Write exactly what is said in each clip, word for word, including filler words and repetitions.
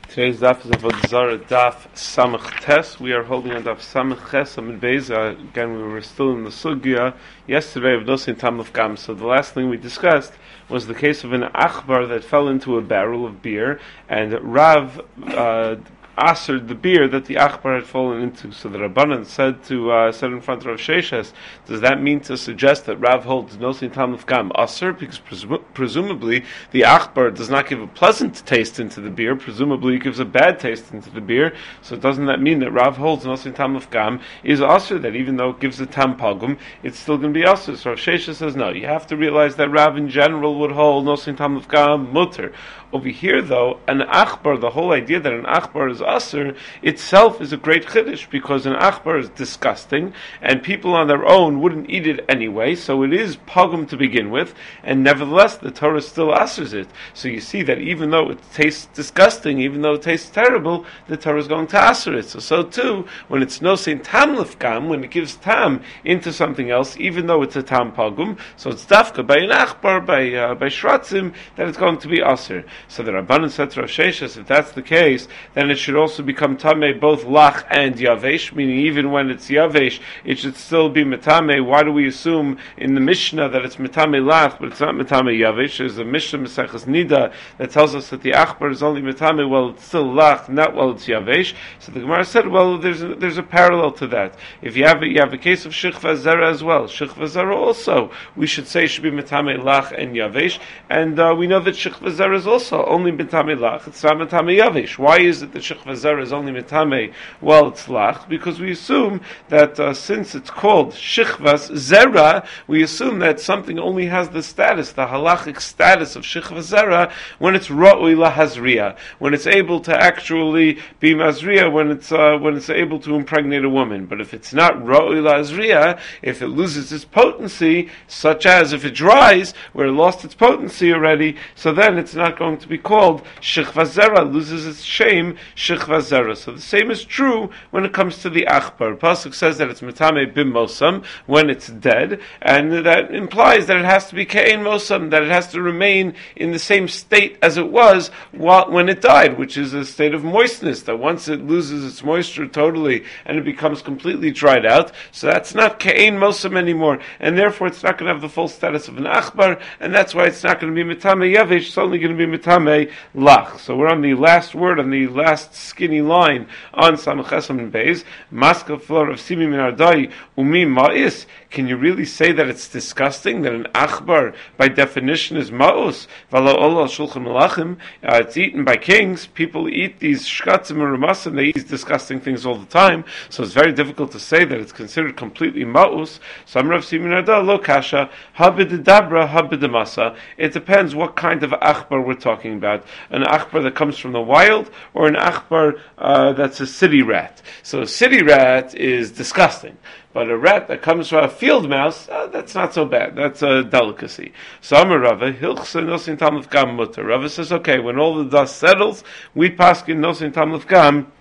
Today's daf is Avodah Zarah daf Samach Tes. We are holding on daf Samach Ches Amid Beis. Again, we were still in the sugya yesterday of Nosin Tamluf Gam. So the last thing we discussed was the case of an achbar that fell into a barrel of beer, and Rav uh, answered the beer that the achbar had fallen into. So the Rabbanan said to uh, said in front of Rav Sheshes, does that mean to suggest that Rav holds Nosin Tamluf Gam Aser? Because presu- presumably the achbar does not give a pleasant taste into the beer. Presumably it gives a bad taste into the beer. So doesn't that mean that Rav holds Nosin Tamluf Gam is Aser, that even though it gives a tam pagum, it's still going to be Aser? So Rav Sheshes says no. You have to realize that Rav in general would hold Nosin Tamluf Gam mutter. Over here, though, an achbar, the whole idea that an achbar is aser itself is a great chiddush, because an achbar is disgusting, and people on their own wouldn't eat it anyway, so it is pogum to begin with, and nevertheless the Torah still asers it. So you see that even though it tastes disgusting, even though it tastes terrible, the Torah is going to aser it. So so too, when it's nosein tamluf gam, when it gives tam into something else, even though it's a tam pogum, so it's dafka by an achbar, by uh, by shratzim, that it's going to be aser. So the Rabbanan said to Rav Sheshes, if that's the case, then it should also become tamei both lach and yavesh, meaning even when it's yavesh, it should still be metame. Why do we assume in the Mishnah that it's metame lach, but it's not metame yavesh? There's a Mishnah Maseches Nida that tells us that the achbar is only metame while it's still lach, not while it's yavesh. So the Gemara said, well, there's a, there's a parallel to that. If you have a, you have a case of shikva zera as well. Shikva zera also, we should say should be metame lach and yavesh, and uh, we know that shikva zera is also only mitame lach, it's not mitame yavish. Why is it that shechva zera is only mitame while it's lach? Because we assume that uh, since it's called shechvas zera, we assume that something only has the status, the halachic status of shechva zera when it's ra'ui lahazriya, when it's able to actually be mazriya, when it's uh, when it's able to impregnate a woman. But if it's not ra'ui lahazriya, if it loses its potency, such as if it dries, where it lost its potency already, so then it's not going to be called shechva zera, loses its shame, shechva zera. So the same is true when it comes to the achbar. Pasuk says that it's metame bim mosam, when it's dead, and that implies that it has to be ke'en mosam, that it has to remain in the same state as it was while, when it died, which is a state of moistness, that once it loses its moisture totally and it becomes completely dried out, so that's not ke'en mosam anymore, and therefore it's not going to have the full status of an achbar, and that's why it's not going to be metame yavish, it's only going to be metame lach. So we're on the last word, on the last skinny line on Samach Ches Amid Beis. Maska flor of simi min ardai umi ma'is. Can you really say that it's disgusting, that an achbar by definition is ma'us? V'lo ola shulchan malachim. It's eaten by kings. People eat these shkatzim and ramasim. They eat these disgusting things all the time. So it's very difficult to say that it's considered completely ma'us. Some Rav simi min ardai lo kasha habid dabra habid masa. It depends what kind of achbar we're talking about. An achbar that comes from the wild, or an achbar uh, that's a city rat. So a city rat is disgusting, but a rat that comes from a field mouse, uh, that's not so bad. That's a delicacy. So Amar Rava, Hilchsa Nosin Tamluf Gam Mutter. Rava says, okay, when all the dust settles, we paskin Nosin Tamluf Gam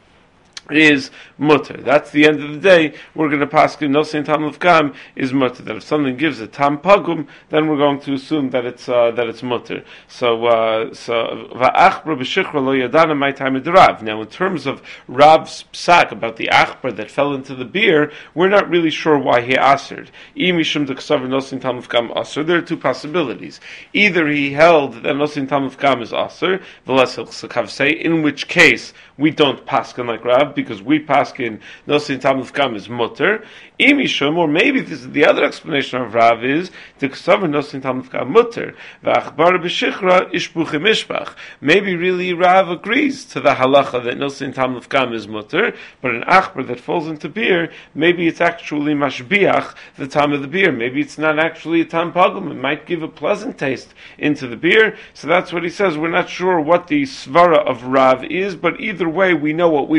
is mutter. That's the end of the day. We're going to pass nosein tamluf gam is mutter. That if something gives a tam pagum, then we're going to assume that it's uh, that it's mutter. So uh, so va'achbar b'shichra lo yadana my time Rav. Now, in terms of Rav's psak about the achbar that fell into the beer, we're not really sure why he asered. Imishum deksaver nosein tamluf gam aser. There are two possibilities. Either he held that nosein tamluf gam is aser, say, in which case we don't paskin like Rav, because we paskin nosein tamluf gam is mutter. Imishum, or maybe this is the other explanation of Rav, is the ksaver nosein tamluf gam mutter. V'achbar b'shichra ishbuchim ishbach. Maybe really Rav agrees to the halacha that nosein tamluf gam is mutter, but an achbar that falls into beer, maybe it's actually mashbiach, the tam of the beer. Maybe it's not actually a tam pagum. It might give a pleasant taste into the beer. So that's what he says. We're not sure what the svara of Rav is, but either way, we know what we paskin.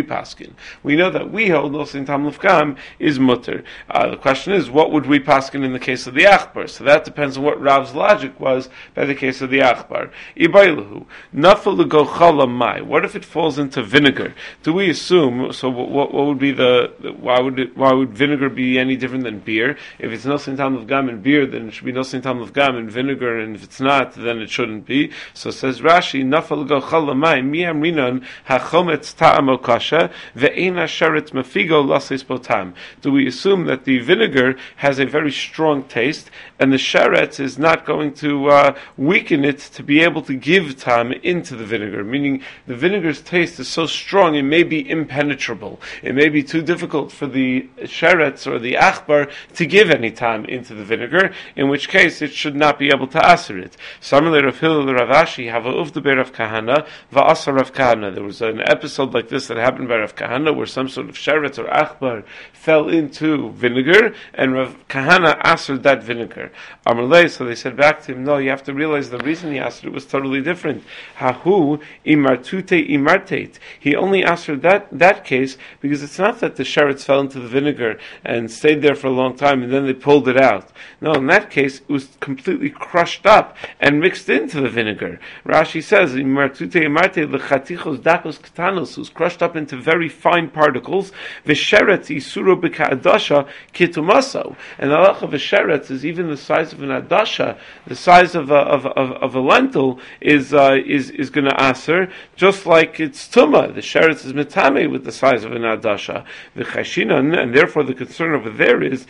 paskin. We know that we hold nosin tam lefkam is mutter. Uh, the question is, what would we paskin in the case of the achbar? So that depends on what Rav's logic was by the case of the achbar. Ibailahu nafal go chala mai. What if it falls into vinegar? Do we assume? So what, what would be the? Why would it, why would vinegar be any different than beer? If it's nosin tam lefkam in beer, then it should be nosin tam lefkam in vinegar, and if it's not, then it shouldn't be. So says Rashi, nafal go chala mai mi amrinan hachometz ta'amo kasha ve'ena sharet mafigo lasis potam. Do we assume that the vinegar has a very strong taste, and the sharetz is not going to uh, weaken it to be able to give tam into the vinegar? Meaning, the vinegar's taste is so strong, it may be impenetrable. It may be too difficult for the sharetz or the achbar to give any tam into the vinegar, in which case it should not be able to aser it. Similar Rav Hillel Rav Ashi have a uvda Rav Kahana va'asar Rav Kahana. There was an episode like this that happened by Rav Kahana, where some sort of sharetz or achbar fell into vinegar, and Rav Kahana asered that vinegar. Amalei, so they said back to him, no, you have to realize the reason he asered it was totally different. Hahu imartute imartate. He only asered that that case because it's not that the sharetz fell into the vinegar and stayed there for a long time and then they pulled it out. No, in that case it was completely crushed up and mixed into the vinegar. Rashi says imartute imartate lechatichos dakos katanos, it was crushed up into very fine particles. V'sheretz isuro b'ka'adasha kitumaso. And the halach of a sheretz is even the size of an adasha, the size of a, of, of, of a lentil is uh, is is going to aser, just like it's tumah. The sheretz is metame with the size of an adasha. The chashinan, and therefore the concern over there is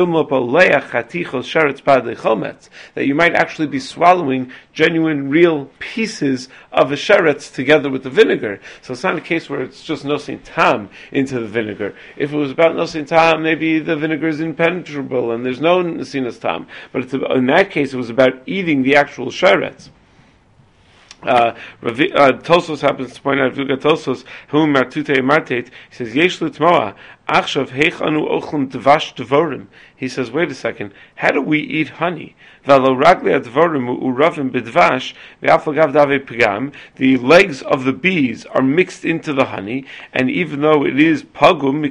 that you might actually be swallowing genuine, real pieces of a sheretz together with the vinegar. So it's not a case where it's just nosin tam into the vinegar. If it was about nosin tam, maybe the vinegar is impenetrable and there's no nosinas tam. But it's about, in that case, it was about eating the actual sheretz. Uh, uh, Tosos happens to point out, Vilga Tosos, whom Martute Martet, he says, Yesh Lutmoa, Achshav Heichanu Ochlim Devash Devorim. He says, wait a second, how do we eat honey? The legs of the bees are mixed into the honey, and even though it is pagum,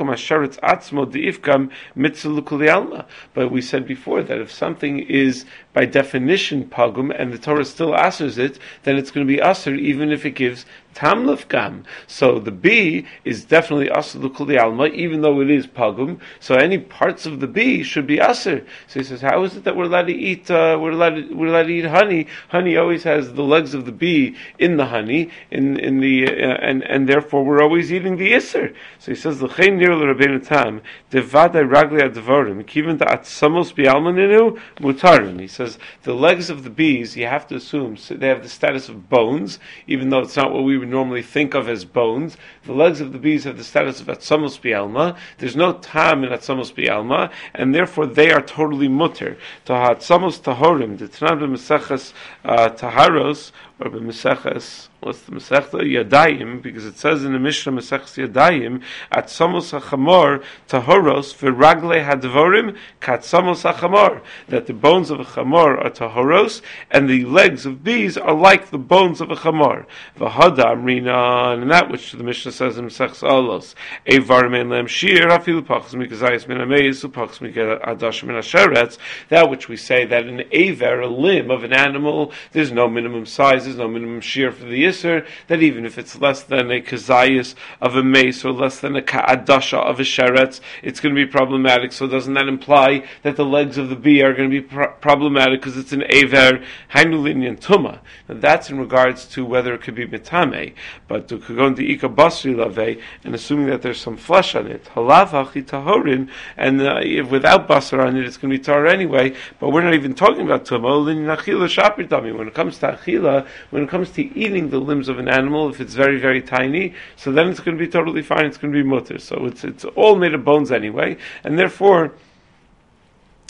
but we said before that if something is by definition pagum and the Torah still asers it, then it's going to be aser even if it gives tam lefkam. So the bee is definitely aser l'kuli alma, even though it is pagum. So any parts of the bee should be aser. So he says, how is it that we're allowed to eat? Uh, we're allowed to, we're allowed to eat honey. Honey always has the legs of the bee in the honey, in in the uh, and and therefore we're always eating the iser. So he says, l'chein nir l'Rabbeinu Tam devadai ragli advorim kiven da'atzamos bi'almaninu mutarim. He says the legs of the bees, you have to assume so they have the status of bones, even though it's not what we would normally think of as bones. The legs of the bees have the status of atzamos bi'alma. There's no tam in atzamos bi'alma, and therefore they are totally mutter. To atzamos tahorim, the Tanam b'Meseches Taharos, or b'Meseches, what's the Masechta? Yadayim, because it says in the Mishnah Maseches Yadayim, atzamos hachamor tahoros v'ragle hadvorim katzamos hachamor, that the bones of a chamor are tahoros, and the legs of bees are like the bones of a chamor. V'hada amrina, and that which the Mishnah says in Maseches Olos, eivar men lem shir afilu pachas mikazayis min ameis upachas mikadash min asheretz, that which we say that an aver, a limb of an animal, there's no minimum size, there's no minimum shear for the Yisr, that even if it's less than a kazayis of a mace or less than a ka'adasha of a sheretz, it's going to be problematic. So doesn't that imply that the legs of the bee are going to be pro- problematic because it's an aver, hainulin and tuma? Now that's in regards to whether it could be mitame, but to go into ika basri lave, and assuming that there's some flesh on it, halav hachi tahorin, and uh, if without basar on it, it's going to be tar anyway, but we're not even talking about tuma, lin achila shapir dami. When it comes to achila, when it comes to eating the limbs of an animal, if it's very, very tiny, so then it's going to be totally fine, it's going to be mutter. So it's it's all made of bones anyway, and therefore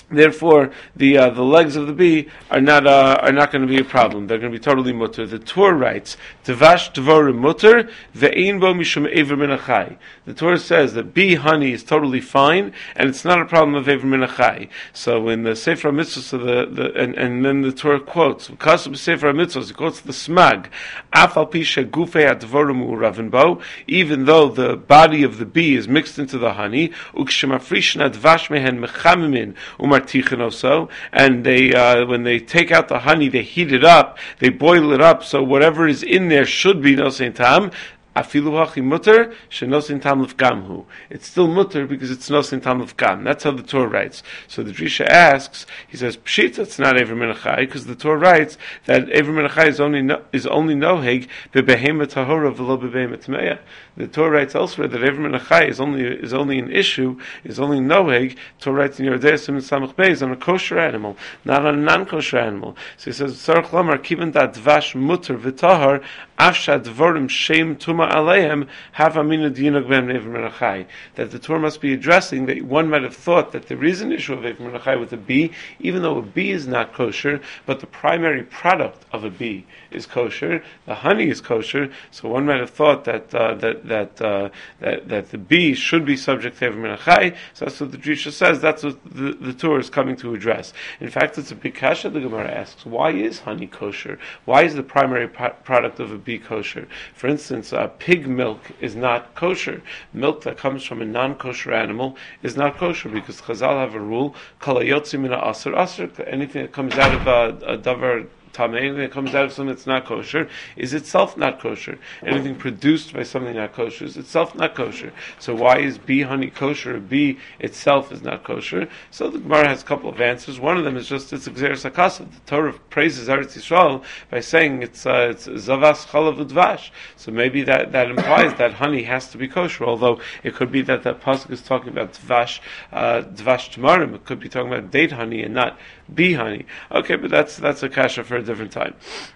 Therefore, the uh, the legs of the bee are not uh, are not going to be a problem. They're going to be totally mutter. The Torah writes, "Devash dvorim mutter ve'ein bo mishum ever min achai." The Torah says that bee honey is totally fine, and it's not a problem of ever min achai. So in the Sefer HaMitzvos, so the, the and, and then the Torah quotes, because of Sefer HaMitzvos, it quotes the Smag, "Af al pi shegufei hadvorim u'ravin bo," even though the body of the bee is mixed into the honey, u'kshemafrishna dvash mehen mechamimin umar also, and they uh, when they take out the honey, they heat it up, they boil it up, so whatever is in there should be nosein tam. Afilu hachi mutter shenosin tam lefgamhu. It's still mutter because it's nosin tam lefgam. That's how the Torah writes. So the Drisha asks, he says, Pshita, it's not Ever Menachai, because the Torah writes that Ever Menachai is only no, is only noheg bebehema tahora v'lo bebehema tmeya. The Torah writes elsewhere that Ever Menachai is only is only an issue, is only noheg. Torah writes in Yerdei Siman Samach Beis on a kosher animal, not on a non-kosher animal. So he says, Tzarech Lomar kiven dat dvash mutter v'tahar afsha dvorim shem tuma aleihem have aminu dinog ben Ever Menachai. That the Torah must be addressing that one might have thought that there is an issue of Ever Menachai with a bee, even though a bee is not kosher, but the primary product of a bee is kosher. The honey is kosher, so one might have thought that uh, that that, uh, that that the bee should be subject to Ever Menachai. So that's what the Drisha says. That's what the, the Torah is coming to address. In fact, it's a big kasha. The Gemara asks, why is honey kosher? Why is the primary pro- product of a bee kosher? For instance, uh, pig milk is not kosher. Milk that comes from a non-kosher animal is not kosher because Chazal have a rule: kol hayotzi min ha'aser aser. Anything that comes out of a, a davar tamei, that comes out of something that's not kosher, is itself not kosher. Anything produced by something not kosher is itself not kosher. So why is bee honey kosher? A bee itself is not kosher. So the Gemara has a couple of answers. One of them is just it's Gzeres HaKasav. The Torah praises Eretz Yisrael by saying it's uh, it's zavas chalav udvash. So maybe that, that implies that honey has to be kosher. Although it could be that that pasuk is talking about dvash uh, dvash tamarim. It could be talking about date honey and not bee honey. Okay, but that's that's a kasha for a different time.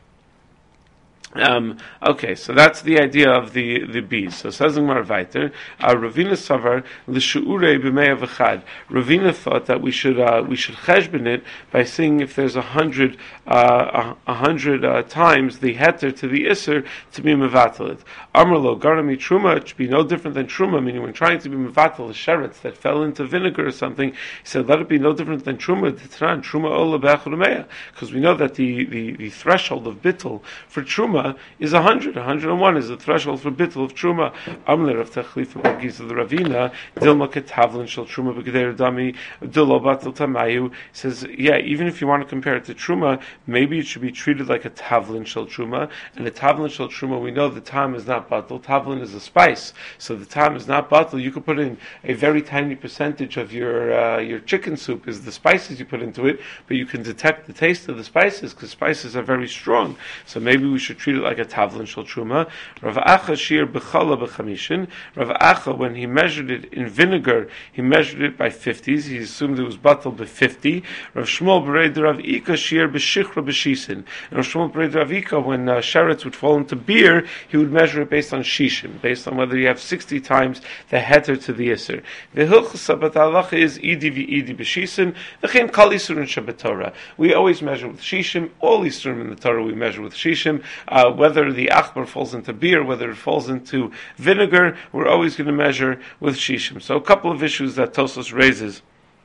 Um, okay, so that's the idea of the, the bees. So says Gemara weiter, uh, Ravina Savar l'shu'urei b'mei v'chad. Ravina thought that we should uh, we should cheshbon it by seeing if there's a hundred uh, a, a hundred uh, times the heter to the iser to be mevatel it. Amrlo garami truma, it should be no different than truma. Meaning, when trying to be mevatel the sherets that fell into vinegar or something, he said let it be no different than truma. T'tran truma ola b'achrumeya, because we know that the, the, the threshold of bittul for truma is a hundred. A hundred and one is the threshold for bittul of truma. Amler of Techlif of Bagis of the Ravina, Dilma Ketavlin shel truma b'geder dami Dilo batel tamayu. Says, yeah, even if you want to compare it to truma, maybe it should be treated like a tavlin shel truma. And a tavlin shel truma, we know the tam is not batel. Tavlin is a spice, so the tam is not batel. You could put in a very tiny percentage of your uh, your chicken soup is the spices you put into it, but you can detect the taste of the spices because spices are very strong. So maybe we should treat it like a tavlin shel truma. Rav Acha shir b'chala b'chamishin. Rav Acha, when he measured it in vinegar, he measured it by fifties. He assumed it was batel by fifty. Rav Shmuel b'rei Rav Ika shir b'shichra b'shisin. And Rav Shmuel b'rei Rav Ika, when uh, sherets would fall into beer, he would measure it based on shishim, based on whether you have sixty times the heter to the iser. The hilchos but halacha is idi v'idi b'shisin. V'chein kal isurin shabetorah. We always measure with shishim. All isurim in the Torah we measure with shishim. Uh, whether the achbar falls into beer, whether it falls into vinegar, we're always going to measure with shishim. So a couple of issues that Tosfos raises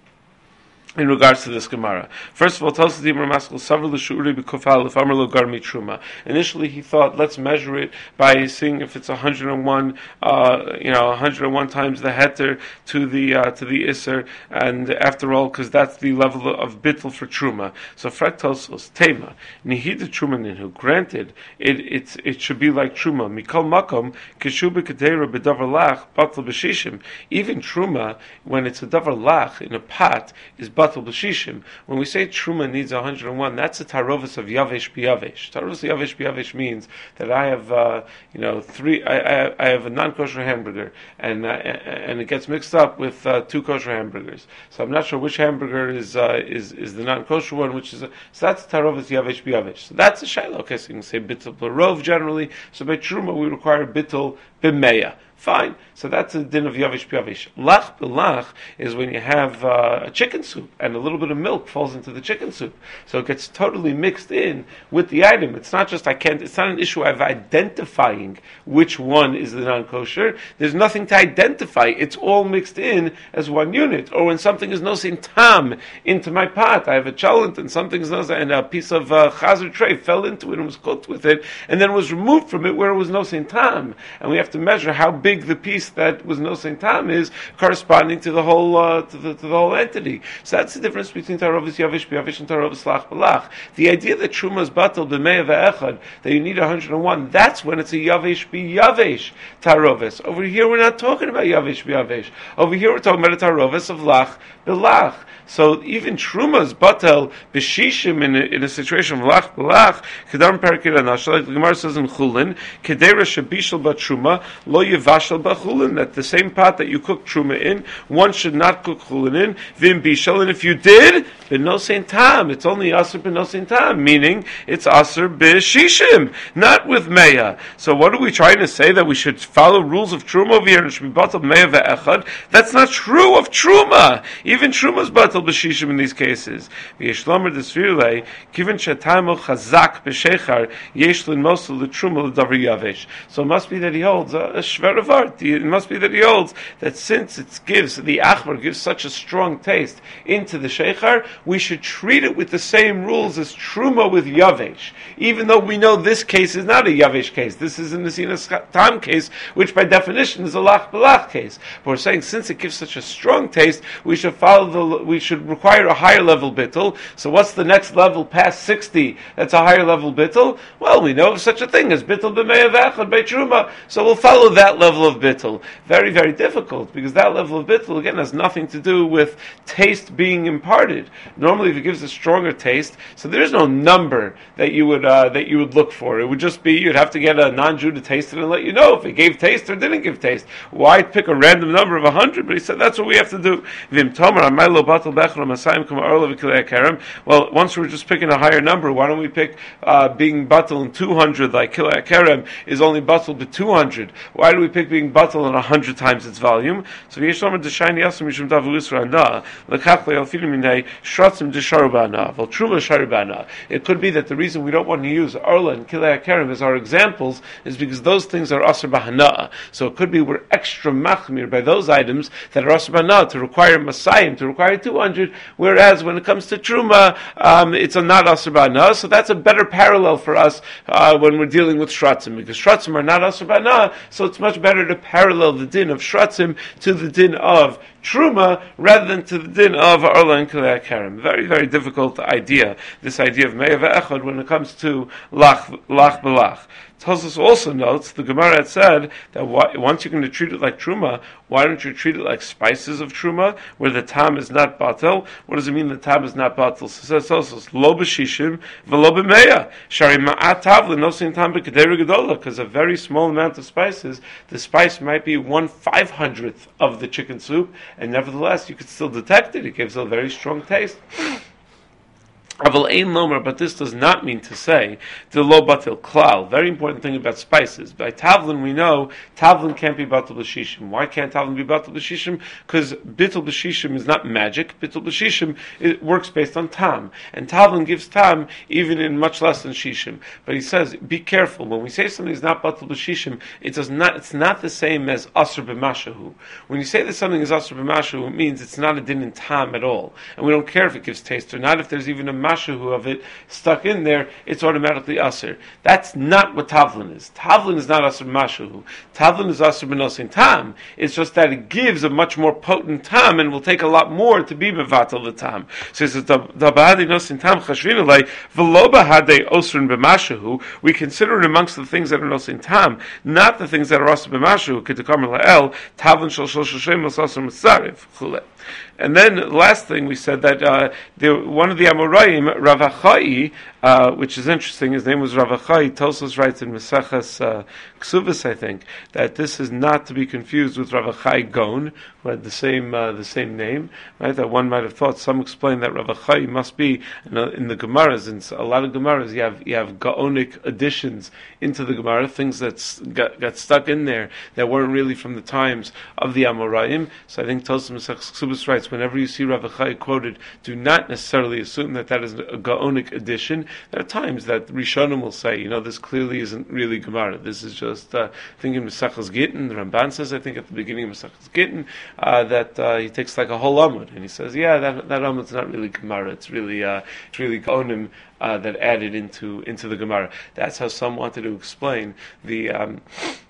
in regards to this Gemara. First of all, Tosfos Dimar Maskil Savar l'shu'uri b'kofal if Amar lo garmi truma. Initially, he thought, let's measure it by seeing if it's one hundred and one, uh, you know, one hundred and one times the heter to the uh, to the iser, and after all, because that's the level of bittul for truma. So Frak Tosfos Tema Nihida Truma Ninhu. Granted, it it's it should be like truma. Mikol makom kishu b'kedera b'davar lach batel b'shishim. Even truma, when it's a davar lach in a pot, is batel b'shishim. When we say truma needs one hundred and one, that's a tarovas of yavesh b'yavesh. Tarovas of yavesh b'yavesh means that I have, uh, you know, three. I, I, I have a non-kosher hamburger, and uh, and it gets mixed up with uh, two kosher hamburgers. So I'm not sure which hamburger is uh, is is the non-kosher one, which is a, so that's tarovas yavesh b'yavesh. So that's a shayla. Okay, so you can say bittul b'rov generally. So by truma we require bittul b'meya. Fine. So that's a din of yavish b'yavish. Lach b'lach is when you have uh, a chicken soup and a little bit of milk falls into the chicken soup. So it gets totally mixed in with the item. It's not just I can't, it's not an issue of identifying which one is the non-kosher. There's nothing to identify. It's all mixed in as one unit. Or when something is nosin tam into my pot, I have a cholent and something is nosin, and a piece of uh, chazer tray fell into it and was cooked with it, and then was removed from it where it was nosin tam. And we have to measure how big the piece that was nosin tam is corresponding to the whole uh, to, the, to the whole entity. So that's the difference between tarovis yavish b'yavish and tarovis lach b'lach. The idea that truma is batal b'mei ve'echad, that you need one hundred one, that's when it's a yavish b'yavish tarovis. Over here we're not talking about yavish b'yavish. Over here we're talking about a tarovis of lach b'lach. So even Truma's batel b'shishim in a, in a situation of lach b'lach, kedam perikir anashal, like the Gemara says in Chulin, kedera shebishal b'truma lo yevashal b'chulin, that the same pot that you cook truma in, one should not cook chulin in, vim bishal, and if you did, b'nosein tam, it's only aser b'nosein tam, meaning it's aser b'shishim, not with meya. So what are we trying to say, that we should follow rules of truma over here and it should be batel meya ve'echad? That's not true of truma. Even truma's batel b'shishim in these cases. V'yeshlomer d'svirulei, given shetamo chazak b'shechar, yesh l'nmosel l'truma l'davar yavish. So it must be that he holds a, a shver of art. It must be that he holds that since it gives, the achbar gives such a strong taste into the shechar, we should treat it with the same rules as truma with yavish. Even though we know this case is not a yavish case. This is a nesinas tam case, which by definition is a lach b'lach case. But we're saying since it gives such a strong taste, we should follow the, we should require a higher level bittul. So what's the next level past sixty that's a higher level bittul? Well, we know of such a thing as bittul b'mei v'echad by truma. So we'll follow that level of bittul. Very, very difficult, because that level of bittul, again, has nothing to do with taste being imparted. Normally, if it gives a stronger taste, so there is no number that you would uh, that you would look for. It would just be, you'd have to get a non-Jew to taste it and let you know if it gave taste or didn't give taste. Why pick a random number of a hundred? But he said that's what we have to do. Vim tomer amaylo batal bechel masayim kama orla v'kilei kerem. Well, once we're just picking a higher number, why don't we pick uh, being batal in two hundred, like kilei kerem is only batal to two hundred? Why do we pick being batal in a hundred times its volume? So v'yeshlomer d'shayni yasam mishum davu isra ana lekach le'alfilim minei shratzim d'sharu ba'ana v'al truma sharu ba'ana. It could be that the reason we don't want to use orla and kilei kerem as our examples is because those things are asr b'hana. So it could be we're extra machmir by those items that are asr b'hana to require masayim, to require two hundred, whereas when it comes to truma, um, it's a not asr b'hana. So that's a better parallel for us uh, when we're dealing with shratzim, because shratzim are not asr b'hana, so it's much better to parallel the din of shratzim to the din of truma rather than to the din of orla and kilei kerem. Very, very difficult idea, this idea of meya ve'echad when it comes to lach lach b'lach. Tosfos also notes, the Gemara had said that why, once you're going to treat it like truma, why don't you treat it like spices of truma, where the tam is not batel? What does it mean the tam is not batel? So it says also, lo b'shishim v'lo b'meya. Shari ma'at tavlin nosin tam b'kedera gedola, because a very small amount of spices, the spice might be one five hundredth of the chicken soup, and nevertheless you could still detect it. It gives a very strong taste. Aval ein lomer, but this does not mean to say the lo batil klal. Very important thing about spices. By tavlin, we know tavlin can't be batil b'shishim. Why can't tavlin be batil b'shishim? Because bittul b'shishim is not magic. Bittul b'shishim it works based on tam, and tavlin gives tam even in much less than shishim. But he says, be careful when we say something is not batil b'shishim. It does not. It's not the same as asr b'mashahu. When you say that something is asr b'mashahu, it means it's not a din in tam at all, and we don't care if it gives taste or not. If there's even a mashahu of it stuck in there, it's automatically asr. That's not what tavlin is. Tavlin is not asr mashahu. Tavlin is asr b'nosin tam. It's just that it gives a much more potent tam and will take a lot more to be mevatel the tam. So it says, "Dabahadi nosin tam chashvin alei v'lo bahadei osrin b'mashahu." We consider it amongst the things that are nosin tam, not the things that are asr b'mashahu. K'tekamer la'el tavlin shel shel shem asr mitzarif chule. And then, last thing we said that uh, the, one of the Amoraim, Rav Achai, uh, which is interesting. His name was Rav Achai. Tosfos writes in Mesachas uh, Ksubas, I think, that this is not to be confused with Rav Achai Gon, who had the same uh, the same name. Right? That one might have thought. Some explain that Rav Achai must be in, a, in the Gemaras. In a lot of Gemaras, you have you have Gaonic additions into the Gemara, things that got, got stuck in there that weren't really from the times of the Amoraim. So I think Tosfos Mesachas Ksubas writes, whenever you see Rav Achai quoted, do not necessarily assume that that is a Gaonic addition. There are times that Rishonim will say, you know, this clearly isn't really Gemara. This is just, uh, I think in Mesachas Gittin, the Ramban says, I think at the beginning of Mesachas Gittin, uh, that uh, he takes like a whole Amud, and he says, yeah, that that Amud's not really Gemara. It's really, uh, it's really Gaonim uh, that added into into the Gemara. That's how some wanted to explain the. Um,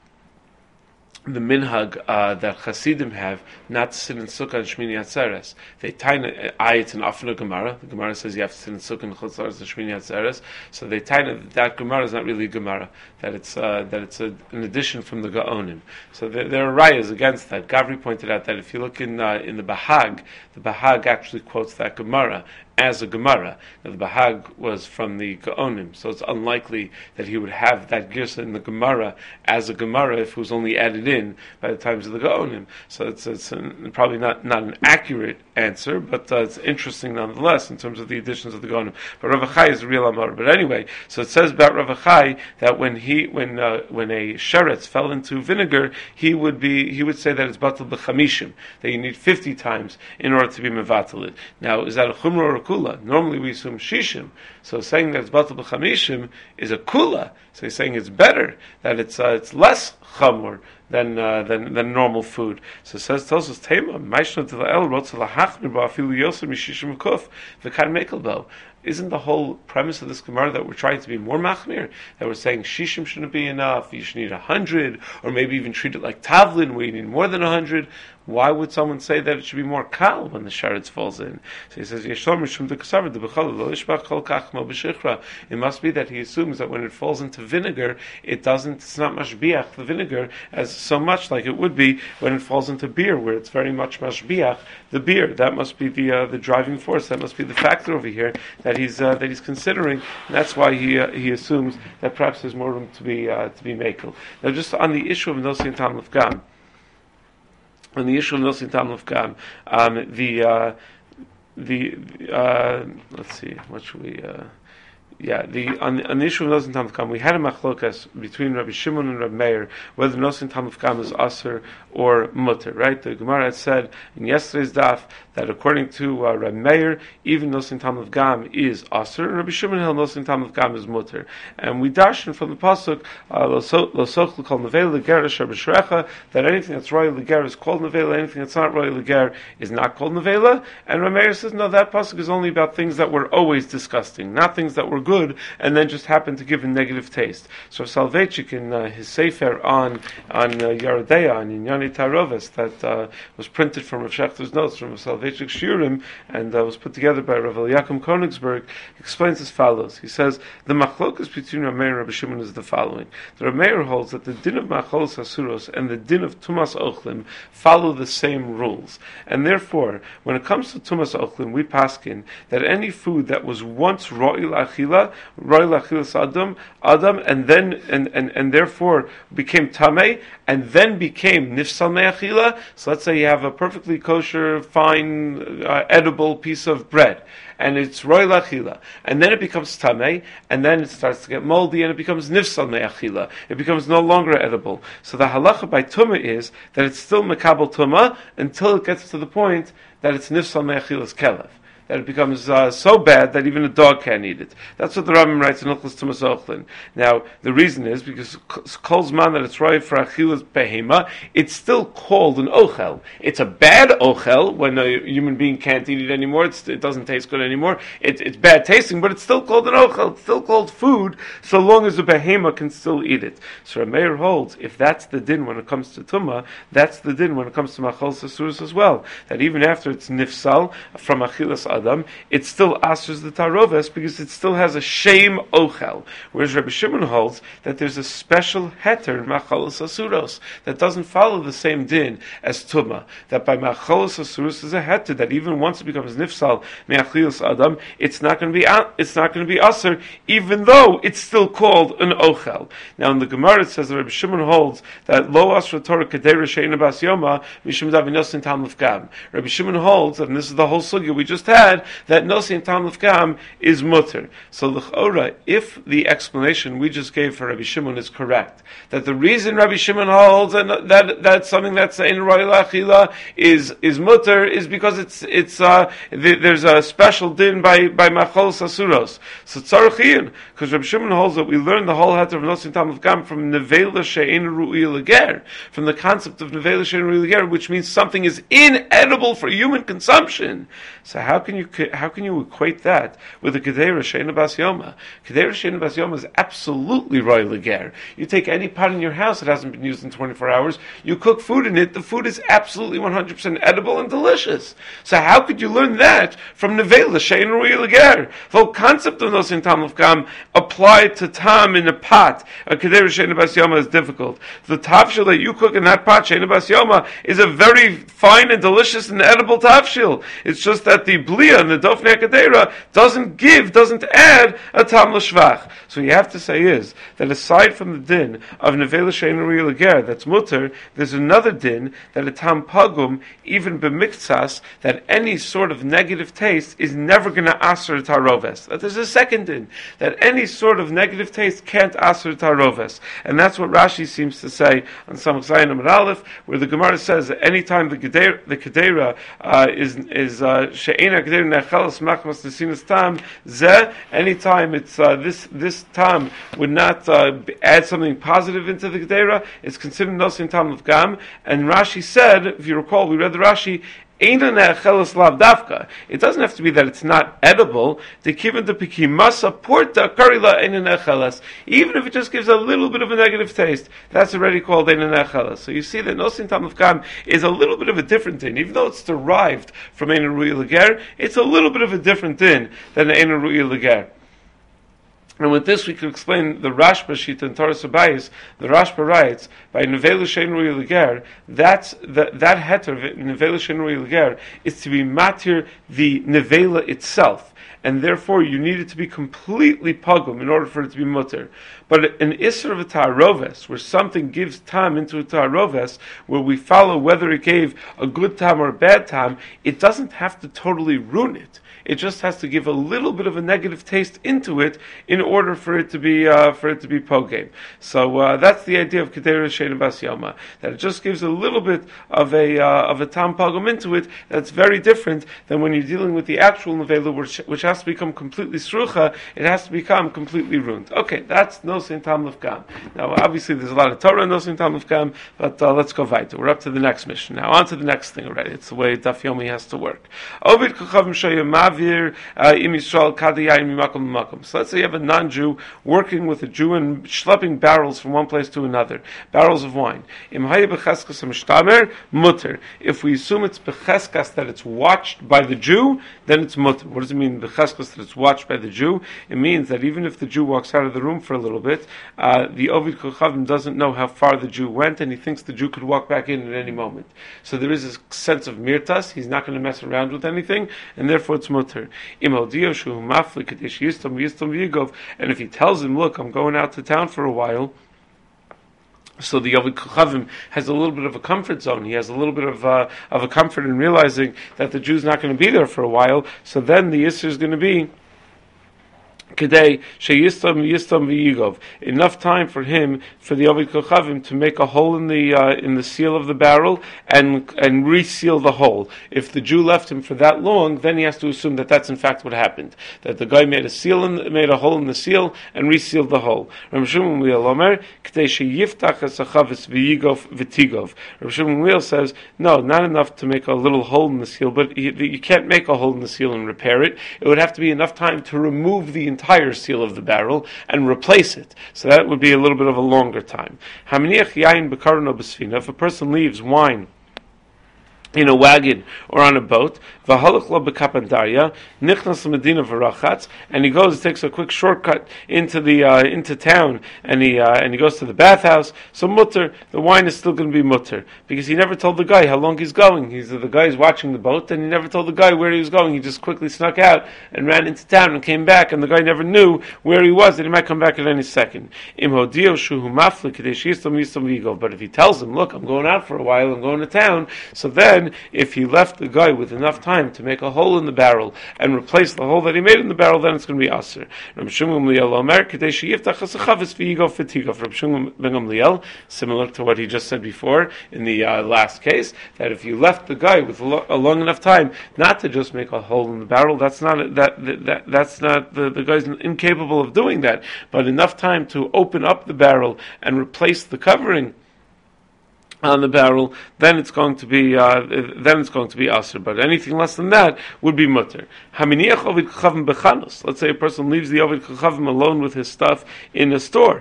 the minhag uh, that Hasidim have not to sit in Sukkah and Shmini Atzeres. They tie I it's an Afna Gemara. The Gemara says you have to sit in Sukkah and Chutz La'aretz and Shmini Atzeres. So they tie that that Gemara is not really a Gemara. That it's uh, that it's a, an addition from the Gaonim. So there, there are rayas against that. Gavri pointed out that if you look in uh, in the Bahag, the Bahag actually quotes that Gemara as a Gemara. Now the Bahag was from the Gaonim, so it's unlikely that he would have that Girsa in the Gemara as a Gemara if it was only added in by the times of the Gaonim. So it's, it's an, probably not, not an accurate answer, but uh, it's interesting nonetheless in terms of the additions of the Gaonim. But Rav Achai is a real Amar. But anyway, so it says about Rav Achai that when he when uh, when a sheretz fell into vinegar, he would be he would say that it's batal b'chamishim, that you need fifty times in order to be mevatel. Now, is that a chumrah or a kula? Normally we assume shishim. So saying that it's batal b'chamishim is a kula. So he's saying it's better, that it's uh, it's less chamor than uh, than than normal food. So it says Tosfos Tema Maishna Tila'el Rotza Lahachmir Ba'afilu Yosem Mishishim Kuf V'kan Mekelbo. Isn't the whole premise of this Gemara that we're trying to be more machmir? That we're saying shishim shouldn't be enough, you should need a hundred, or maybe even treat it like tavlin, where you need more than a hundred. Why would someone say that it should be more kal when the sheretz falls in? So he says, it must be that he assumes that when it falls into vinegar, it doesn't, it's not mashbiach, the vinegar, as so much like it would be when it falls into beer, where it's very much mashbiach, the beer. That must be the uh, the driving force, that must be the factor over here that he's uh, that he's considering, and that's why he uh, he assumes that perhaps there's more room to be uh, to be makel. Now, just on the issue of nosi and tam lefgam, on the issue of nosi and tam lefgam, um, the uh, the uh, let's see, what should we? Uh, Yeah, the on, the on the issue of Nosin Tam Lefgam, we had a machlokas between Rabbi Shimon and Rabbi Meir whether Nosin Tam Lefgam is aser or mutter. Right? The Gemara had said in yesterday's daf that according to uh, Rabbi Meir, even Nosin Tam Lefgam is aser, and Rabbi Shimon held Nosin Tam Lefgam is mutter. And we darshan from the pasuk Lo Sochlu Kol Nevela Leger Asher B'Shrecha, that anything that's royal leger is called nevela, anything that's not royal leger is not called nevela. And Rabbi Meir says no, that pasuk is only about things that were always disgusting, not things that were good and then just happened to give a negative taste. So Soloveitchik in uh, his sefer on on uh, Yerodeya, on Inyani Tarovis, that uh, was printed from Rav Shechter's notes from Soloveitchik Shiurim and uh, was put together by Rav Eliakim Konigsberg, explains as follows. He says the machlokas between Rav Meir and Rabbi Shimon is the following. The Rav Meir holds that the din of macholos hasuros and the din of tumas ochlim follow the same rules, and therefore when it comes to tumas ochlim, we paskin that any food that was once ro'il achila, ro'il achilas adam, adam, and then and, and, and therefore became tamei, and then became nifsal me'achila. So let's say you have a perfectly kosher, fine, uh, edible piece of bread, and it's ro'il achila, and then it becomes tamei, and then it starts to get moldy, and it becomes nifsal me'achila. It becomes no longer edible. So the halacha by tumah is that it's still mekabel tumah until it gets to the point that it's nifsal me'achilas kelev, that it becomes uh, so bad that even a dog can't eat it. That's what the Rambam writes in Hilchos Tumas Ochlin. Now, the reason is because kol zman that it's right for achilas behema, it's still called an ochel. It's a bad ochel when a human being can't eat it anymore. It's, it doesn't taste good anymore. It, it's bad tasting, but it's still called an ochel. It's still called food, so long as the behema can still eat it. So Rameir holds, if that's the din when it comes to tumah, that's the din when it comes to machol sasuras as well. That even after it's nifsal from achilas Adam, it still asers the taroves because it still has a shame ochel. Whereas Rabbi Shimon holds that there's a special heter in machalos asuros that doesn't follow the same din as tuma. That by machalos asuros is a heter that even once it becomes nifsal me'achilos Adam, it's not going to be it's not going to be aser, even though it's still called an ochel. Now in the Gemara it says that Rabbi Shimon holds that lo asra Torah kedera she'ena bas yoma mishum davin nosin tam lefgam. Rabbi Shimon holds, and this is the whole sugya we just had, that nosin tam lefgam is mutter. So l'chora, if the explanation we just gave for Rabbi Shimon is correct, that the reason Rabbi Shimon holds and that that's something that's in royal achila is is mutter is because it's it's uh, the, there's a special din by by machol sasuros. So tzarchiyin, because Rabbi Shimon holds that we learn the whole heter of nosin tam lefgam from nevela she'ein ru'il leger, from the concept of nevela she'ein ru'il leger, which means something is inedible for human consumption. So how can you how can you equate that with the kedera she'ein bas yoma? Kedera she'ein bas yoma is absolutely royal leger. You take any pot in your house that hasn't been used in twenty-four hours, you cook food in it, the food is absolutely one hundred percent edible and delicious. So how could you learn that from nevela she'ein ru'il leger? The whole concept of nosin tam lefgam applied to tam in a pot, a kedera she'ein bas yoma, is difficult. The tafshil that you cook in that pot, she'ein bas yoma, is a very fine and delicious and edible tafshil. It's just that the blia and the dofnei kedera doesn't give, doesn't add a tam l'shvach. So you have to say is that aside from the din of nevela she'ein ru'il leger, that's mutter, there's another din that a tam pagum, even b'miktsas, that any sort of negative taste is never going to aser taroves. That there's a second din that any sort of negative taste can't aser taroves, and that's what Rashi seems to say on Samach Zayin Amud Aleph, where the Gemara says that any time the kedera, the kedera uh, is is she'ena kedera nechelas machmas nesinas tam zeh, any time it's uh, this this tam would not uh, add something positive into the kedera, it's considered nosin tam lefgam. And Rashi said, if you recall, we read the Rashi, it doesn't have to be that it's not edible. Even if it just gives a little bit of a negative taste, that's already called ein nechelas. So you see that nosin tam lefgam is a little bit of a different din. Even though it's derived from ein ru'il leger, it's a little bit of a different din than ein ru'il leger. And with this, we can explain the Rashba Shita in Torah Sabayis. The Rashba writes, by Nevela She'ein ru'il leger, that's, that, that heter of Nevela She'ein ru'il leger is to be matir the Nevela itself. And therefore, you need it to be completely pagum in order for it to be mutter. But an isser of a ta'aroves, where something gives tam into a ta'aroves, where we follow whether it gave a good tam or a bad tam, it doesn't have to totally ruin it. It just has to give a little bit of a negative taste into it in order for it to be uh, for it to be pogame. So uh, that's the idea of kedera she'ein bas yoma, that it just gives a little bit of a uh, of a tam pogam into it. That's very different than when you're dealing with the actual nevela, which, which has to become completely srucha. It has to become completely ruined. Okay, that's nosin tam lefgam. Now, obviously, there's a lot of Torah in nosin tam lefgam, but uh, let's go weiter. We're up to the next mission now. On to the next thing already. It's the way Daf Yomi has to work. Ovid kochavim sheyamav. So let's say you have a non-Jew working with a Jew and schlepping barrels from one place to another, barrels of wine. If we assume it's becheskas, that it's watched by the Jew, then it's mutter. What does it mean, becheskas, that it's watched by the Jew? It means that even if the Jew walks out of the room for a little bit, uh, the Ovid Kochavim doesn't know how far the Jew went, and he thinks the Jew could walk back in at any moment. So there is a sense of mirtas. He's not going to mess around with anything, and therefore it's mutter. And if he tells him, look, I'm going out to town for a while, so the Ovid Kochavim has a little bit of a comfort zone. He has a little bit of uh, of a comfort in realizing that the Jew's not going to be there for a while. So then the Yisr is going to be Kedei sheyistam yistam v'yigov. Enough time for him, for the Ovid Kochavim, to make a hole in the uh, in the seal of the barrel and and reseal the hole. If the Jew left him for that long, then he has to assume that that's in fact what happened. That the guy made a seal in, made a hole in the seal and resealed the hole. Rav Shimon Gamliel Kedei sheyiftach esachavis v'yigov v'tigov. Rav Shimon Gamliel says, no, not enough to make a little hole in the seal, but you, you can't make a hole in the seal and repair it. It would have to be enough time to remove the entire seal of the barrel and replace it. So that would be a little bit of a longer time. If a person leaves wine in a wagon or on a boat, v'halach lo b'kapandarya, nichnas medina v'rachatz, and he goes, takes a quick shortcut into the uh, into town, and he uh, and he goes to the bathhouse. So mutter, the wine is still going to be mutter because he never told the guy how long he's going. He's the guy is watching the boat, and he never told the guy where he was going. He just quickly snuck out and ran into town and came back, and the guy never knew where he was, and he might come back at any second. Im hodio shuhu maflik kadesh yistam yistam v'yigov. But if he tells him, look, I'm going out for a while, I'm going to town, so then if he left the guy with enough time to make a hole in the barrel and replace the hole that he made in the barrel, then it's going to be aser. Reb Shimon ben Gamliel, similar to what he just said before in the uh, last case, that if you left the guy with a, lo- a long enough time not to just make a hole in the barrel, that's not that, that, that that's not the, the guy's incapable of doing that, but enough time to open up the barrel and replace the covering on the barrel, then it's going to be uh, then it's going to be aser. But anything less than that would be mutter. Let's say a person leaves the ovid kachavim alone with his stuff in a store.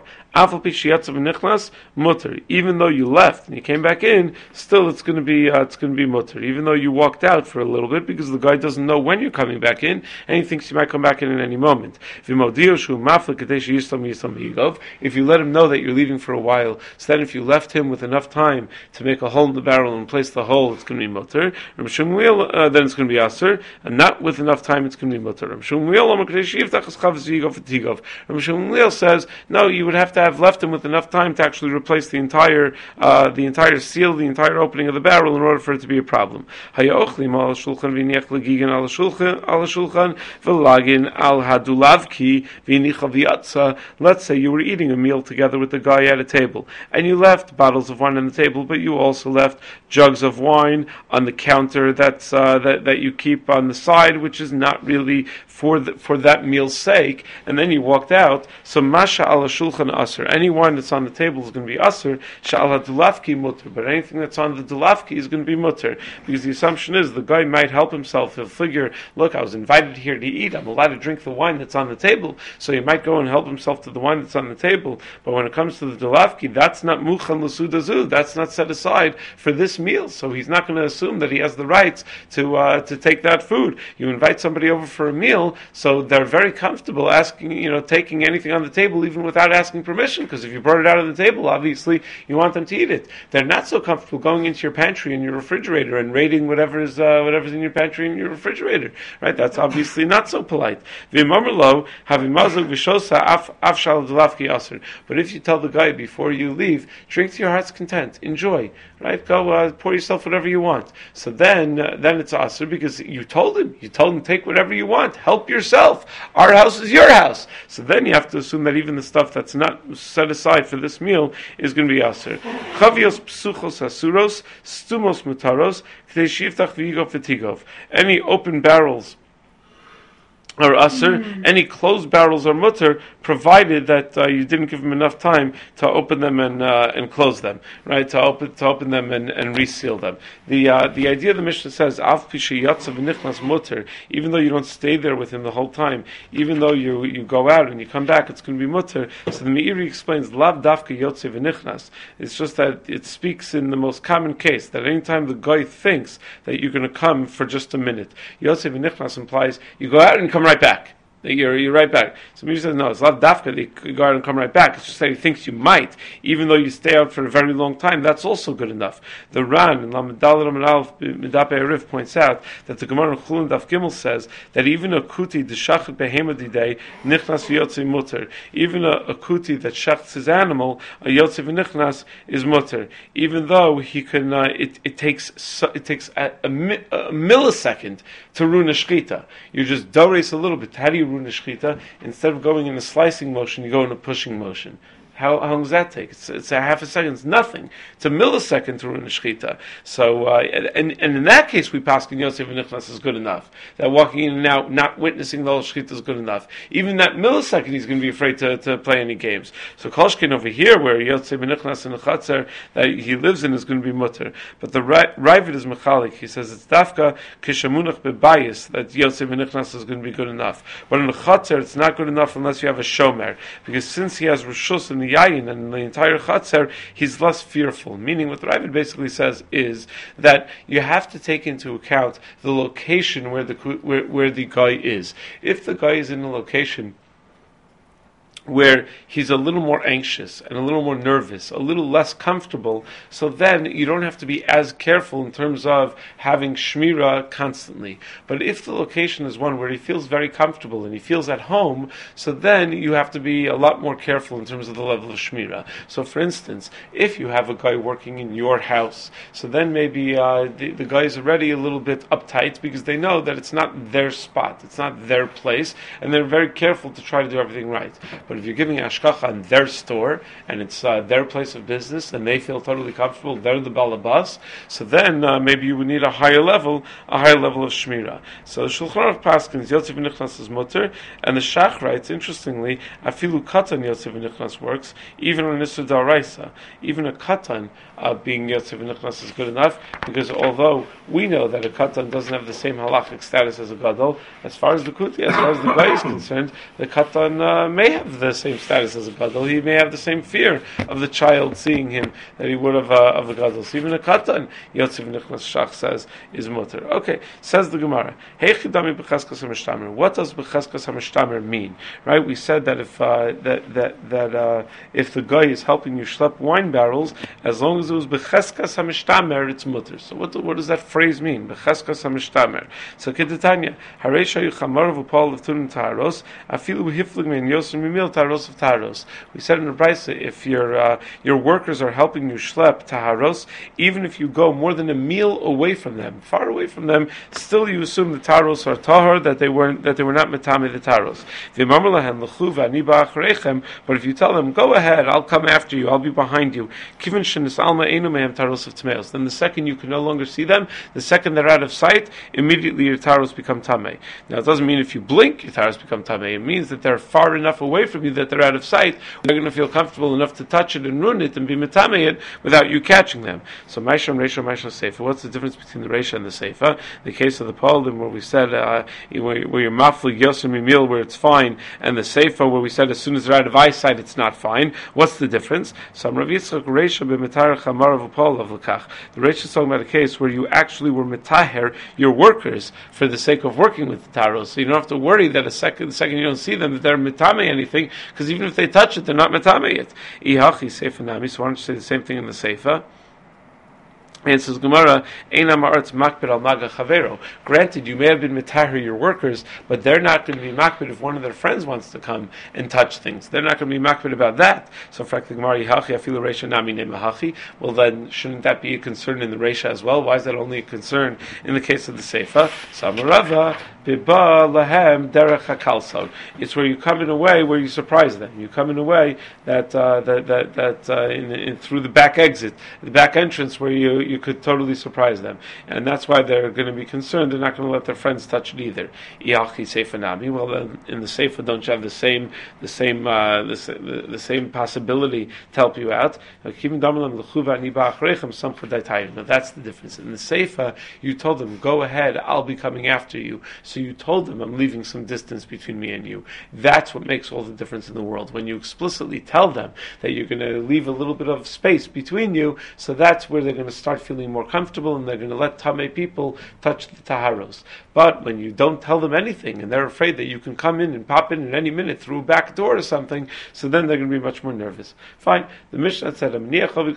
Mutter. Even though you left and you came back in, still it's going to be uh, it's going to be mutter. Even though you walked out for a little bit, because the guy doesn't know when you're coming back in, and he thinks you might come back in at any moment. If you let him know that you're leaving for a while, so then if you left him with enough time to make a hole in the barrel and place the hole, it's going to be mutter. Uh, then it's going to be aser, and not with enough time, it's going to be mutter. Reb Shmuel says, no, you would have to have left him with enough time to actually replace the entire uh, the entire seal, the entire opening of the barrel, in order for it to be a problem. Let's say you were eating a meal together with the guy at a table, and you left bottles of wine on the table, but you also left jugs of wine on the counter that's uh, that that you keep on the side, which is not really for the, for that meal's sake, and then you walked out. So masha ala shulchan aser. Any wine that's on the table is going to be aser. Sha'ala dulavki mutter. But anything that's on the dulavki is going to be mutter, because the assumption is the guy might help himself. He'll figure, look, I was invited here to eat. I'm allowed to drink the wine that's on the table, so he might go and help himself to the wine that's on the table. But when it comes to the dulavki, that's not muchan l'sudazu. That's not set aside for this meal. So he's not going to assume that he has the rights to uh, to take that food. You invite somebody over for a meal, so they're very comfortable asking, you know, taking anything on the table even without asking permission, because if you brought it out on the table, obviously you want them to eat it. They're not so comfortable going into your pantry and your refrigerator and raiding whatever's uh, whatever's in your pantry and your refrigerator, right? That's obviously not so polite. But if you tell the guy before you leave, drink to your heart's content, enjoy, right? Go uh, pour yourself whatever you want. So then, uh, then it's aser, because you told him, you told him take whatever you want, help yourself. Our house is your house. So then you have to assume that even the stuff that's not set aside for this meal is going to be aser. Chavios psuchos asuros, stumos mutaros, k'dei shiftach v'yigov v'tigov. Any open barrels or aser, mm. any closed barrels are mutter, provided that uh, you didn't give them enough time to open them and uh, and close them, right? To open to open them and, and reseal them. The uh, the idea of the Mishnah says, Av pishe yatzav v'nichnas mutter, even though you don't stay there with him the whole time, even though you you go out and you come back, it's going to be mutter. So the Meiri explains, Lav dafka yotze v'nichnas. It's just that it speaks in the most common case, that anytime the guy thinks that you're going to come for just a minute, yotze v'nichnas implies you go out and come right back. You're, you're right back. So Mishnah says, no, it's not dafka that you go out and come right back. It's just that he thinks you might, even though you stay out for a very long time. That's also good enough. The Ran in Lamed Daled Amud Aleph Midapei Arif points out that the Gemara in Chulin Daf Gimel says that even a kuti d'shachet behema didei nichnas v'yotze mutter. Even a, a kuti that shachts his animal, a yotze v'nichnas, is mutter. Even though he can, uh, it, it takes it takes a, a, a millisecond to ruin a shchita. You just dores a little bit. How do you ruin a shchita? Instead of going in a slicing motion, you go in a pushing motion. How, how long does that take? It's, it's a half a second. It's nothing. It's a millisecond to ruin a shchita. So, uh, and, and in that case, we pass in Yosef and Nichnas is good enough. That walking in and out, not witnessing the whole shchita is good enough. Even that millisecond, he's going to be afraid to, to play any games. So, Kolshkin over here, where Yosef and Nichnas and the Chatzar that he lives in is going to be mutter. But the Ravid is mechalik. He says it's dafka kishamunach bebayis that Yosef and Nichnas is going to be good enough. But in the Chatzar, it's not good enough unless you have a shomer, because since he has reshus in the the yayin and the entire chatzar, he's less fearful. Meaning, what the Ravid basically says is that you have to take into account the location where the where, where the guy is. If the guy is in a location where he's a little more anxious and a little more nervous, a little less comfortable, so then you don't have to be as careful in terms of having shmira constantly. But if the location is one where he feels very comfortable and he feels at home, so then you have to be a lot more careful in terms of the level of shmira. So for instance, if you have a guy working in your house, so then maybe uh, the, the guy is already a little bit uptight because they know that it's not their spot, it's not their place, and they're very careful to try to do everything right. But if you're giving ashkacha on their store and it's uh, their place of business and they feel totally comfortable, they're the balabas, so then uh, maybe you would need a higher level, a higher level of shmira. So the Shulchan Aruch Paskins Yotzev V'Nichnas is mutter, and the Shach writes, interestingly, afilu katan Yotzev V'Nichnas works, even on Nisur D'Oraisa. Even a katan uh, being Yotzev V'Nichnas is good enough, because although we know that a katan doesn't have the same halachic status as a gadol, as far as the kuti, as far as the guy is concerned, the katan uh, may have the same status as a gadol. He may have the same fear of the child seeing him that he would have uh, of a gadol. So even a katan, Yotzev V'Nichnas Shach says, is mutter. Okay, says the Gemara. What does b'cheskas hamishtamer mean? Right, we said that if uh, that that that uh, if the guy is helping you schlep wine barrels, as long as it was b'cheskas hamishtamer, it's mutter. So what what does that phrase mean? B'cheskas hamishtamer. So kedetanya hareisha yu chamarav upal of tunin taharos afilu hiflig mein yosem mimil taharos of taharos. We said in the brayso, if your uh, your workers are helping you schlep taharos, even if you go more than a meal away from them, far away from them, still you assume the taharos are tahar, that they weren't that they were not metame the taharos. But if you tell them, go ahead, I'll come after you, I'll be behind you, then the second you can no longer see them, the second they're out of sight, immediately your taharos become tamei. Now it doesn't mean if you blink your taharos become tamei. It means that they're far enough away from you that they're out of sight. They're going to feel comfortable enough to touch it and ruin it and be metame it without you catching them. So Maisham Reisha Maisham Seifa. What's the difference between the Reisha and the Seifa? The case of the Paulim where we said uh, where, where you're mafli yosem mimil where it's fine, and the Seifa where we said as soon as they're out of eyesight it's not fine. What's the difference? So Rav Yitzchak Reisha b'metar chamarav upolav l'kach. The Reisha is talking about a case where you actually were metaher your workers for the sake of working with the taros. So you don't have to worry that a second, the second you don't see them that they're metame anything, because even if they touch it, they're not metame it. Ihachi Seifa nami. So why don't you say the same thing in the Seifa? And says Gemara, Eina ma'aretz makbid al maga chavero. Granted, you may have been metaher your workers, but they're not going to be makbid if one of their friends wants to come and touch things. They're not going to be makbid about that. So, frankly, Gemara yihachi afilu reisha nami nemahachi. Well, then shouldn't that be a concern in the reisha as well? Why is that only a concern in the case of the seifa? Samarava biba lahem derech hakalson. It's where you come in a way where you surprise them. You come in a way that uh, that that, that uh, in, in, through the back exit, the back entrance, where you you could totally surprise them, and that's why they're going to be concerned. They're not going to let their friends touch it either. Iachi seifa nami. Well, then in the seifa, don't you have the same the same uh, the, the, the same possibility to help you out? Now that's the difference. In the seifa, you told them, "Go ahead, I'll be coming after you." So you told them, "I'm leaving some distance between me and you." That's what makes all the difference in the world. When you explicitly tell them that you're going to leave a little bit of space between you, so that's where they're going to start feeling more comfortable, and they're going to let tamei people touch the taharos. But when you don't tell them anything, and they're afraid that you can come in and pop in at any minute through a back door or something, so then they're going to be much more nervous. Fine. The Mishnah said, the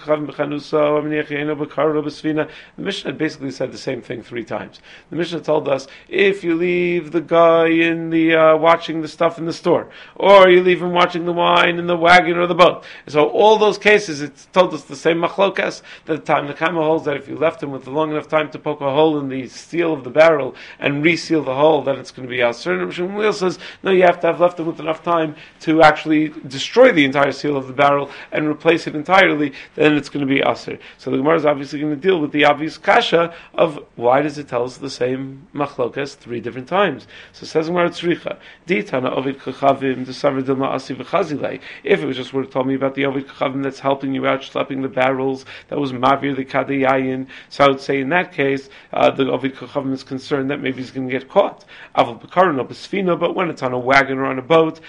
Mishnah basically said the same thing three times. The Mishnah told us, if you leave the guy in the uh, watching the stuff in the store, or you leave him watching the wine in the wagon or the boat, so all those cases, it's told us the same machlokas, that the time the Kama holds that if you left him with a long enough time to poke a hole in the seal of the barrel and reseal the hole, then it's going to be aser. And Shmuel says, no, you have to have left him with enough time to actually destroy the entire seal of the barrel and replace it entirely, then it's going to be aser. So the Gemara is obviously going to deal with the obvious kasha of why does it tell us the same machlokas three different times? So it says Gemara Tzricha, Ditana Ovid Kachavim, the Savar Dilma Asi V'Chazilei. If it was just word told me about the Ovid Kachavim that's helping you out, schlepping the barrels, that was Mavir the Kadei yayin. So I would say in that case, uh, the Ovid Kochavim is concerned that maybe he's going to get caught. Aval Bekarin or Besfina, but when it's on a wagon or on a boat,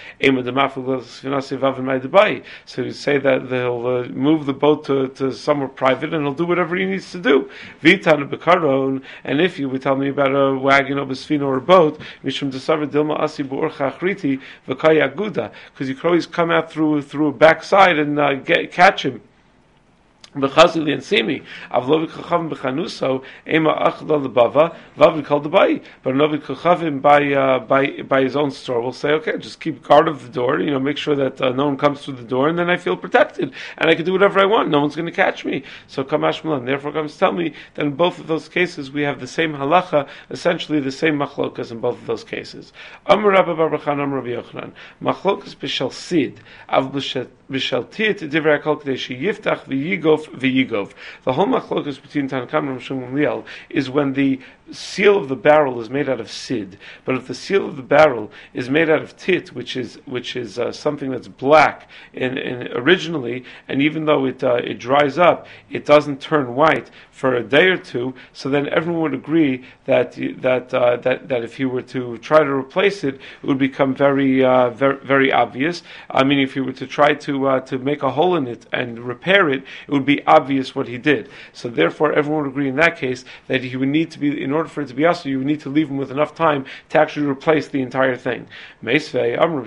so you say that they'll uh, move the boat to, to somewhere private and he'll do whatever he needs to do. Vitan Bekaron, and if you would tell me about a wagon or Besfina or a boat, Mishum Desavra Dilma Asi Bu'urcha Achriti V'Kaya Guda, because you could always come out through through a backside and uh, get, catch him. B'chazili and simi, avlovi kochavim b'chanuso, ema achda lebava, vavi called the bayi. But novi kochavim by uh, by by his own store will say, okay, just keep guard of the door, you know, make sure that uh, no one comes through the door, and then I feel protected, and I can do whatever I want. No one's going to catch me. So kamash malan. Therefore, comes to tell me that in both of those cases we have the same halacha, essentially the same machlokas in both of those cases. Amar Rabba Bar Bachan, Amar Rabbi Yochanan, machlokas b'shel sid, av b'shel tit divrei hakol k'dei sheyiftach v'yigov v'yigov. The whole machlokas between Tanakam and Rav Shimon Gamliel is when the seal of the barrel is made out of sid, but if the seal of the barrel is made out of tit, which is which is uh, something that's black in, in originally, and even though it uh, it dries up, it doesn't turn white for a day or two. So then everyone would agree that that uh, that that if you were to try to replace it, it would become very uh, very very obvious. I mean, if you were to try to uh, to make a hole in it and repair it, it would be obvious what he did. So therefore, everyone would agree in that case that he would need to be, in order for it to be asur, you would need to leave him with enough time to actually replace the entire thing. Meisvei Amr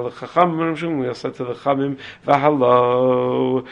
Shmuel said to the Chamim, "V'halo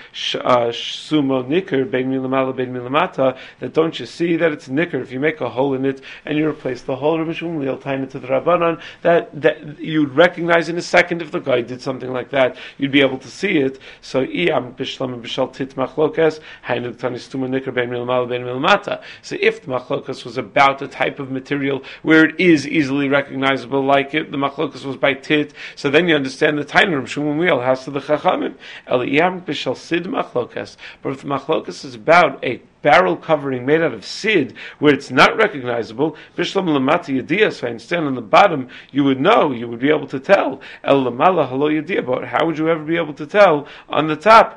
sumo nicker bein milamala bein milamata." That don't you see that it's nicker if you make a hole in it and you replace the hole? Rabbi Shmuel tie it to the Rabbanan that that you'd recognize in a second if the guy did something like that. You'd be able to see it. So iam bishlam bishal tit machlokas hainu tanistuma nicker bein milamala bein milamata. So if the machlokas was about a type of material where it is easily recognizable, like it, the machlokas was by tit, so then you understand the tainer of Shmuel has to the chachamim. Eliyam b'shal sid machlokas. But if the machlokas is about a barrel covering made out of sid, where it's not recognizable, bishlam lamati yediyah, so I understand on the bottom, you would know, you would be able to tell. El lamala halo yediyah, but how would you ever be able to tell on the top?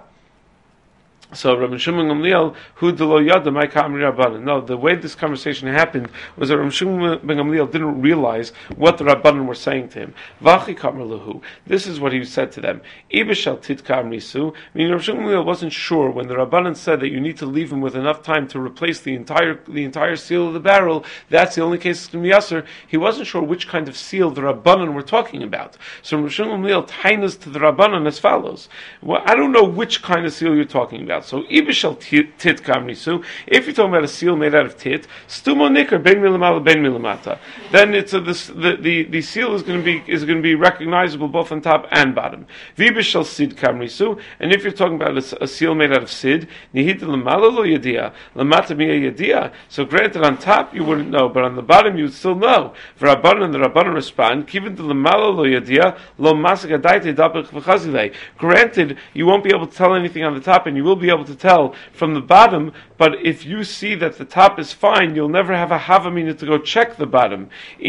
So Rabbi Shimon Gamliel, who delo yada my kamri Rabbanan. No, the way this conversation happened was that Rabbi Shimon Gamliel didn't realize what the Rabbanan were saying to him. Vachi kamri lahu. This is what he said to them. Ibishal tit kamri su. Meaning Rabbi Shimon Gamliel wasn't sure when the Rabbanan said that you need to leave him with enough time to replace the entire the entire seal of the barrel. That's the only case it's going to be asur. He wasn't sure which kind of seal the Rabbanan were talking about. So Rabbi Shimon Gamliel tainas to the Rabbanan as follows. Well, I don't know which kind of seal you're talking about. So ibishal tit kamrisu. If you're talking about a seal made out of tit, stumo nicker ben milamala ben milamata. Then it's a, this, the, the the seal is going to be is going to be recognizable both on top and bottom. Vibishal sid kamrisu. And if you're talking about a, a seal made out of sid, nihid lamala lo yadia lamata miya yadia. So granted, on top you wouldn't know, but on the bottom you would still know. V'Rabbanan, the Rabbanan respond, kiven to lamala lo yadia lo masik adaite dabach v'chazilei. Granted, you won't be able to tell anything on the top, and you will be able to tell from the bottom, but if you see that the top is fine, you'll never have a havamina to go check the bottom.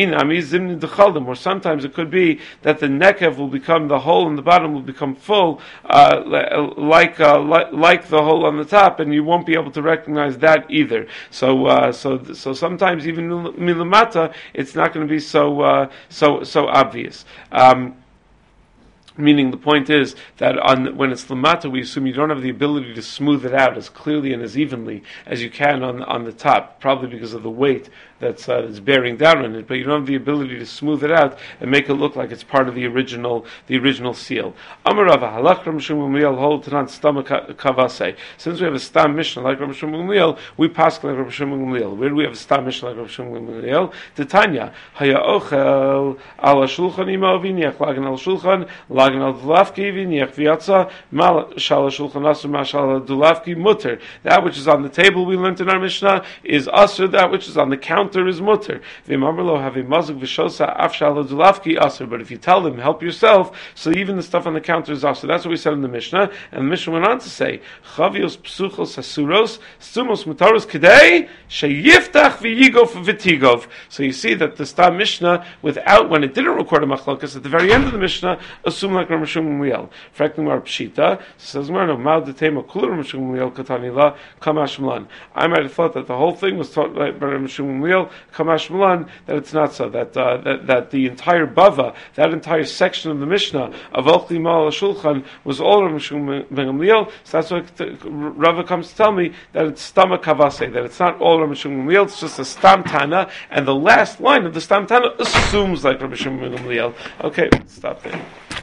Or sometimes it could be that the nekev will become, the hole in the bottom will become full, uh, like, uh, like like the hole on the top, and you won't be able to recognize that either. So uh, so so sometimes even milamata, it's not going to be so uh, so so obvious. Um, Meaning the point is that on, when it's lamata, we assume you don't have the ability to smooth it out as clearly and as evenly as you can on on the top, probably because of the weight that's, uh, that's bearing down on it. But you don't have the ability to smooth it out and make it look like it's part of the original the original seal. Amarava halach Rabbi Shimon Gamliel hold tanan stam kavase. Since we have a stam mishnah like Rabbi Shimon Gamliel, we pass like Rabbi Shimon Gamliel. Where do we have a stam mishnah like Rabbi Shimon Gamliel? Titania haya ochel al shulchan ima viniach lagen al shulchan lagen al dulavki viniach viatza mal shal shulchan asur mashal dulavki mutter. That which is on the table, we learned in our mishnah, is asur. That which is on the counter mutter is mutter. V'imamrlo have a mazuk v'shosa afshalo dulavki aser. But if you tell them help yourself, so even the stuff on the counter is aser. That's what we said in the Mishnah, and the Mishnah went on to say chavios psuchos hasuros stumos mutaros kedei sheyiftach v'yigof v'tigov. So you see that the Stam Mishnah, without when it didn't record a machlokas at the very end of the Mishnah, assumed like Rav Shimon Gamliel. Freknumar pshita says no mal detema kula Rav Shimon Gamliel katanila kamash mlan. I might have thought that the whole thing was taught by Rav Shimon Gamliel kamash mlan. That it's not so. That uh, that that the entire bava, that entire section of the Mishnah of Ochli Mal Shulchan was all Rav Shimon Gamliel. So that's what Rava comes to tell me, that it's Stama Kavase, that it's not all Rav Shimon Gamliel. It's just a Stam Tana, and the last line of the Stam Tana assumes like Rav Shimon Gamliel. Okay, stop there.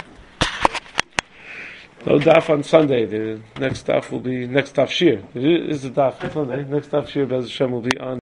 No daf on Sunday. The next daf will be next daf shir. It is the daf on Sunday. Next daf shir Bez Hashem will be on.